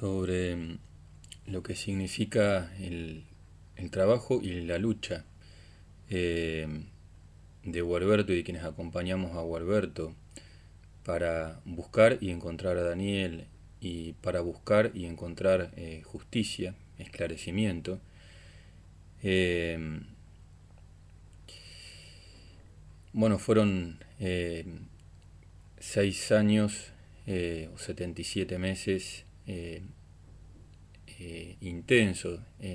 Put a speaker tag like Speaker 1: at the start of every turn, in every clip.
Speaker 1: sobre lo que significa el trabajo y la lucha eh, de Gualberto y de quienes acompañamos a Gualberto para buscar y encontrar a Daniel y para buscar y encontrar justicia, esclarecimiento. Eh, bueno, fueron 6 años o 77 meses intensos.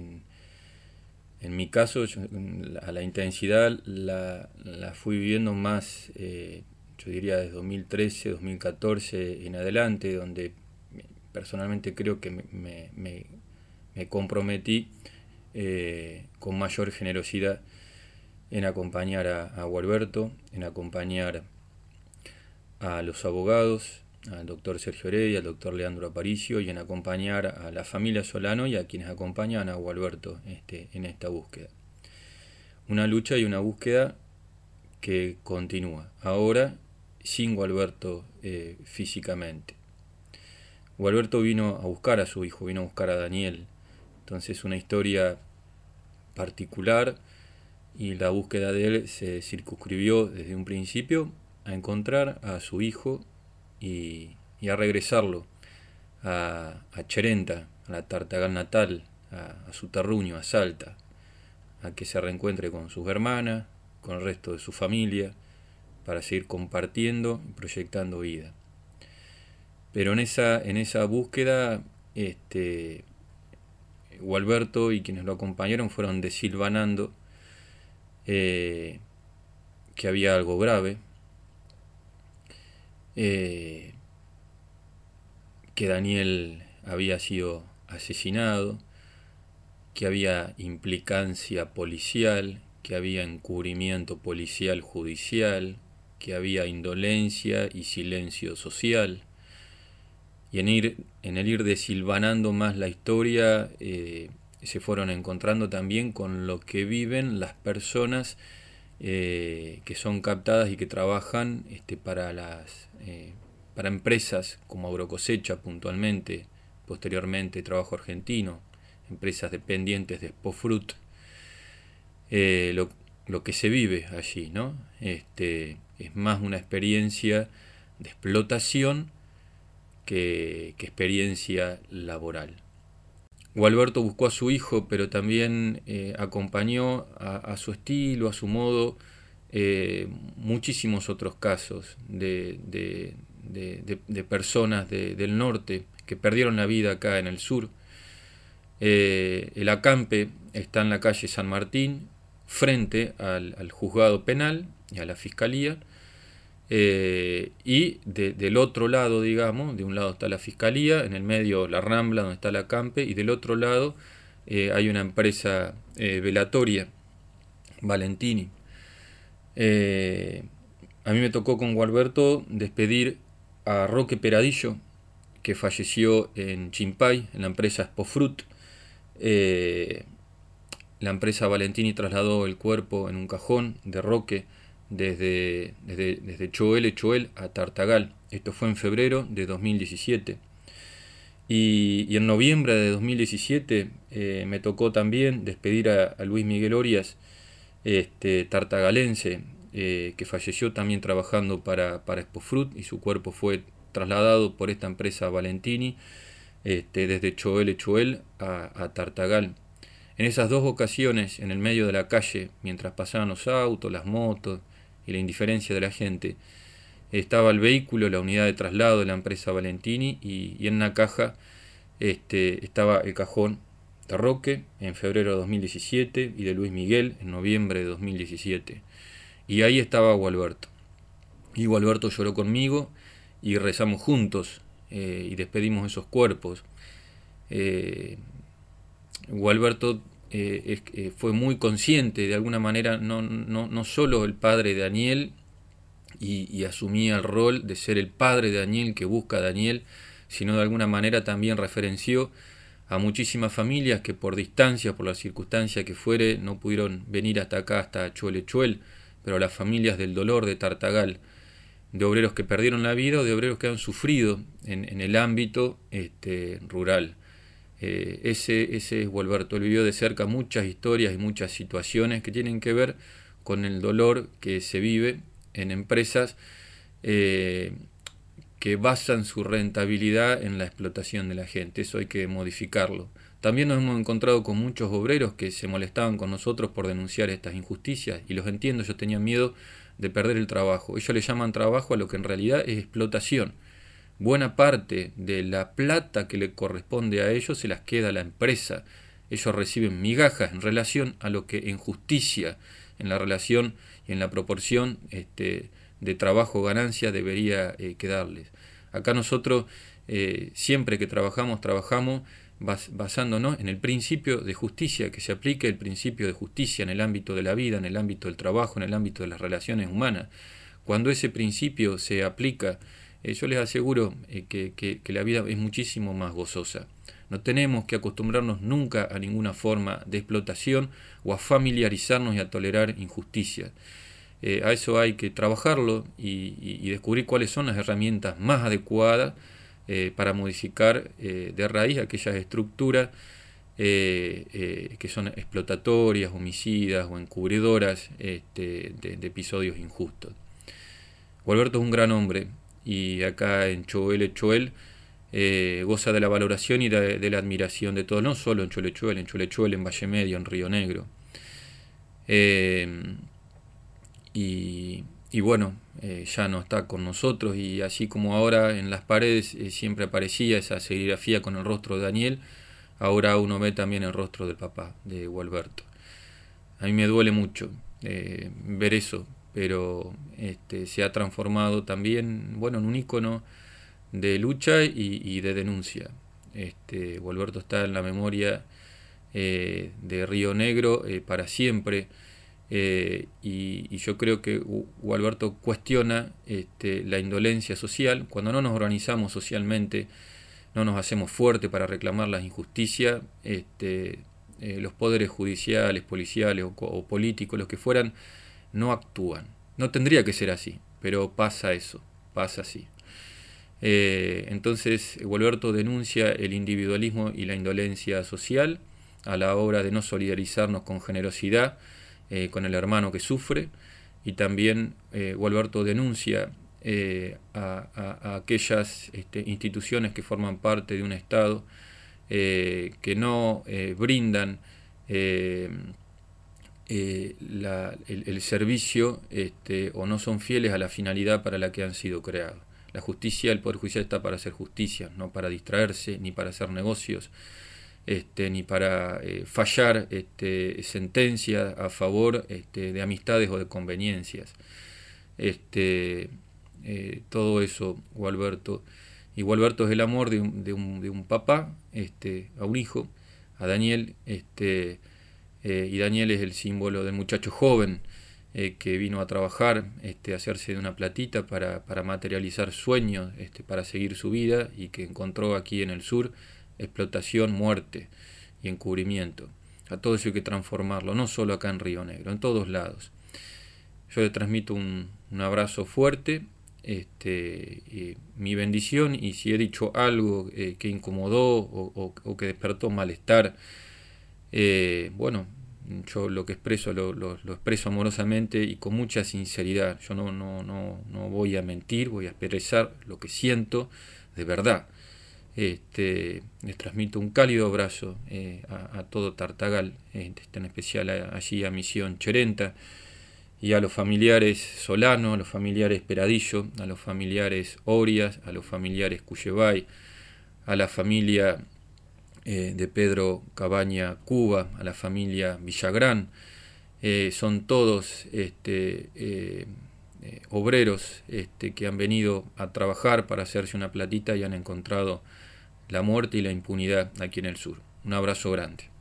Speaker 1: En mi caso, a la intensidad la fui viviendo más, yo diría, desde 2013, 2014 en adelante, donde personalmente creo que me comprometí con mayor generosidad en acompañar a Gualberto, en acompañar a los abogados, al doctor Sergio Heredia, al doctor Leandro Aparicio, y en acompañar a la familia Solano y a quienes acompañan a Gualberto en esta búsqueda. Una lucha y una búsqueda que continúa, ahora sin Gualberto físicamente. Gualberto vino a buscar a su hijo, vino a buscar a Daniel, entonces una historia particular, y la búsqueda de él se circunscribió desde un principio a encontrar a su hijo y a regresarlo a Cherenta, a la Tartagal natal, a su terruño, a Salta, a que se reencuentre con sus hermanas, con el resto de su familia, para seguir compartiendo y proyectando vida. Pero en esa búsqueda, Gualberto y quienes lo acompañaron fueron desilvanando que había algo grave, que Daniel había sido asesinado, que había implicancia policial, que había encubrimiento policial judicial, que había indolencia y silencio social. Y en el ir desilvanando más la historia, se fueron encontrando también con lo que viven las personas que son captadas y que trabajan para empresas como Agrocosecha puntualmente, posteriormente Trabajo Argentino, empresas dependientes de Spofrut, lo que se vive allí, ¿no? Es más una experiencia de explotación que experiencia laboral. Gualberto buscó a su hijo, pero también acompañó a su estilo, a su modo, muchísimos otros casos de personas del norte que perdieron la vida acá en el sur. El acampe está en la calle San Martín, frente al juzgado penal y a la fiscalía. Y del otro lado, digamos, de un lado está la fiscalía, en el medio la Rambla donde está la Campe, y del otro lado hay una empresa velatoria, Valentini. A mí me tocó con Gualberto despedir a Roque Peradillo, que falleció en Chimpay, en la empresa Spofrut. La empresa Valentini trasladó el cuerpo en un cajón de Roque desde Choel a Tartagal. Esto fue en febrero de 2017. Y en noviembre de 2017 me tocó también despedir a Luis Miguel Orias, tartagalense, que falleció también trabajando para Spofrut, y su cuerpo fue trasladado por esta empresa Valentini desde Choel a Tartagal. En esas dos ocasiones, en el medio de la calle, mientras pasaban los autos, las motos y la indiferencia de la gente, estaba el vehículo, la unidad de traslado de la empresa Valentini, y en una caja estaba el cajón de Roque en febrero de 2017 y de Luis Miguel en noviembre de 2017. Y ahí estaba Gualberto. Y Gualberto lloró conmigo y rezamos juntos y despedimos esos cuerpos. Gualberto fue muy consciente, de alguna manera, no solo el padre de Daniel, y asumía el rol de ser el padre de Daniel que busca a Daniel, sino de alguna manera también referenció a muchísimas familias que por distancia, por la circunstancia que fuere, no pudieron venir hasta acá, hasta Choel, pero las familias del dolor de Tartagal, de obreros que perdieron la vida o de obreros que han sufrido en el ámbito rural. Ese es Gualberto. Él vivió de cerca muchas historias y muchas situaciones que tienen que ver con el dolor que se vive en empresas que basan su rentabilidad en la explotación de la gente. Eso hay que modificarlo. También nos hemos encontrado con muchos obreros que se molestaban con nosotros por denunciar estas injusticias, y los entiendo. Ellos tenían miedo de perder el trabajo. Ellos le llaman trabajo a lo que en realidad es explotación. Buena parte de la plata que le corresponde a ellos se las queda a la empresa. Ellos reciben migajas en relación a lo que en justicia, en la relación y en la proporción de trabajo-ganancia debería quedarles. Acá nosotros siempre que trabajamos basándonos en el principio de justicia, que se aplique el principio de justicia en el ámbito de la vida, en el ámbito del trabajo, en el ámbito de las relaciones humanas. Cuando ese principio se aplica, yo les aseguro que la vida es muchísimo más gozosa. No tenemos que acostumbrarnos nunca a ninguna forma de explotación o a familiarizarnos y a tolerar injusticias. A eso hay que trabajarlo y descubrir cuáles son las herramientas más adecuadas para modificar de raíz aquellas estructuras que son explotatorias, homicidas o encubridoras de episodios injustos. Gualberto es un gran hombre, y acá en Choel goza de la valoración y de la admiración de todos, no solo en Cholechuel, en Valle Medio, en Río Negro. Y bueno, ya no está con nosotros, y así como ahora en las paredes siempre aparecía esa serigrafía con el rostro de Daniel, ahora uno ve también el rostro del papá, de Gualberto. A mí me duele mucho ver eso, pero se ha transformado también, bueno, en un ícono de lucha y de denuncia. Gualberto está en la memoria de Río Negro para siempre. Y yo creo que Gualberto cuestiona la indolencia social. Cuando no nos organizamos socialmente, no nos hacemos fuertes para reclamar las injusticias, los poderes judiciales, policiales o políticos, los que fueran, no actúan. No tendría que ser así, pero pasa eso, pasa así. Entonces Gualberto denuncia el individualismo y la indolencia social a la hora de no solidarizarnos con generosidad con el hermano que sufre, y también Gualberto denuncia a aquellas instituciones que forman parte de un Estado que no brindan el servicio o no son fieles a la finalidad para la que han sido creados. La justicia, el Poder Judicial está para hacer justicia, no para distraerse, ni para hacer negocios, ni para fallar sentencias a favor de amistades o de conveniencias. Todo eso, Gualberto. Y Gualberto es el amor de un papá a un hijo, a Daniel, y Daniel es el símbolo del muchacho joven que vino a trabajar, a hacerse de una platita para materializar sueños, para seguir su vida, y que encontró aquí en el sur explotación, muerte y encubrimiento. A todo eso hay que transformarlo, no solo acá en Río Negro, en todos lados. Yo le transmito un abrazo fuerte, mi bendición, y si he dicho algo que incomodó o que despertó malestar, bueno, yo lo que expreso lo expreso amorosamente y con mucha sinceridad. Yo no voy a mentir, voy a expresar lo que siento de verdad. Les transmito un cálido abrazo a todo Tartagal, en especial allí a Misión Cherenta, y a los familiares Solano, a los familiares Peradillo, a los familiares Orias, a los familiares Cuyebay, a la familia de Pedro Cabaña Cuba, a la familia Villagrán. Son todos obreros que han venido a trabajar para hacerse una platita y han encontrado la muerte y la impunidad aquí en el sur. Un abrazo grande.